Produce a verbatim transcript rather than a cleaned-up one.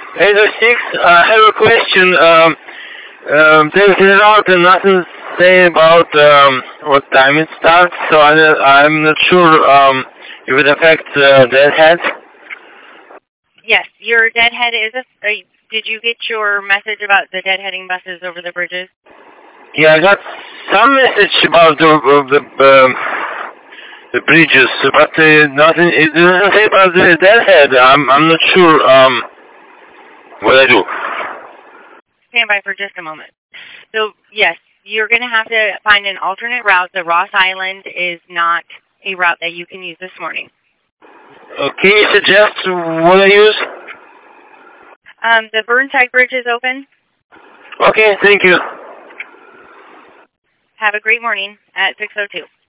eight oh six, I have a question. Um, um, there's a route and nothing say about um, what time it starts, so I, I'm not sure um, if it affects uh, deadhead. Yes, your deadhead is a... Uh, did you get your message about the deadheading buses over the bridges? Yeah, I got some message about the the, um, the bridges, but uh, nothing. It doesn't say about the deadhead. I'm I'm not sure um, what I do. Stand by for just a moment. So, yes, you're going to have to find an alternate route. The Ross Island is not a route that you can use this morning. Uh, can you suggest what I use? Um, the Burnside Bridge is open. Okay, thank you. Have a great morning at six oh two.